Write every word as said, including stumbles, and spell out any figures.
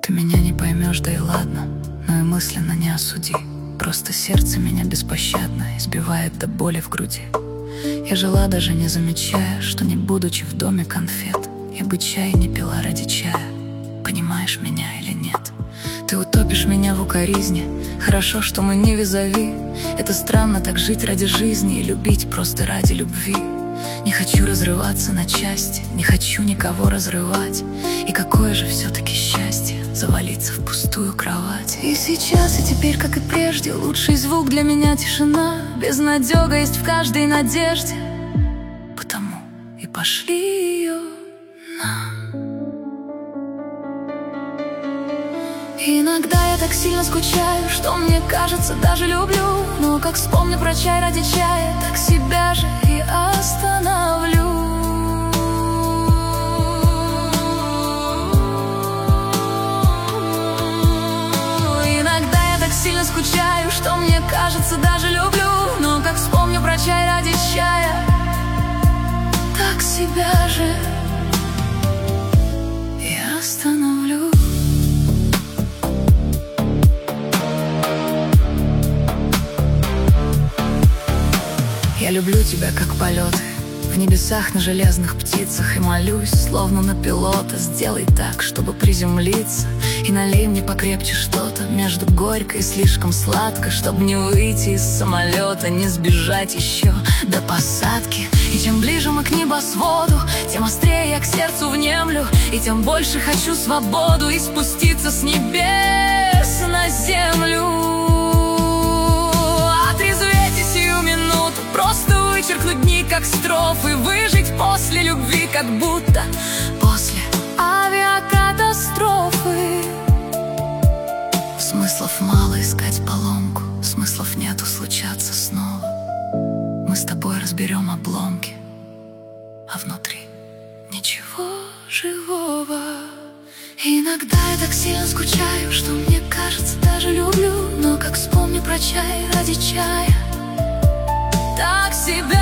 Ты меня не поймешь, да и ладно, но и мысленно не осуди. Просто сердце меня беспощадно избивает до боли в груди. Я жила, даже не замечая, что не будучи в доме конфет, я бы чай не пила ради чая. Понимаешь меня или нет? Ты утопишь меня в укоризне. Хорошо, что мы не визави. Это странно так жить ради жизни и любить просто ради любви. Не хочу разрываться на части, не хочу никого разрывать. И какое же все-таки счастье завалиться в пустую кровать. И сейчас, и теперь, как и прежде, лучший звук для меня тишина. Безнадега есть в каждой надежде, потому и пошли ее нам. Иногда я так сильно скучаю, что мне кажется, даже люблю. Но как вспомню про чай ради чая, так себя же и остановлю. Иногда я так сильно скучаю, что мне кажется, даже люблю. Но как вспомню про чай ради чая, так себя же и остановлю. Я люблю тебя, как полеты в небесах на железных птицах. И молюсь, словно на пилота: сделай так, чтобы приземлиться. И налей мне покрепче что-то между горько и слишком сладко, чтобы не выйти из самолета, не сбежать еще до посадки. И чем ближе мы к небосводу, тем острее я к сердцу внемлю. И тем больше хочу свободу и спуститься с небес на землю. Просто вычеркнуть дни, как строфы, выжить после любви, как будто после авиакатастрофы. Смыслов мало искать поломку, смыслов нету случаться снова. Мы с тобой разберем обломки, а внутри ничего живого. Иногда я так сильно скучаю, что мне кажется, даже люблю. Но как вспомню про чай ради чая, так себя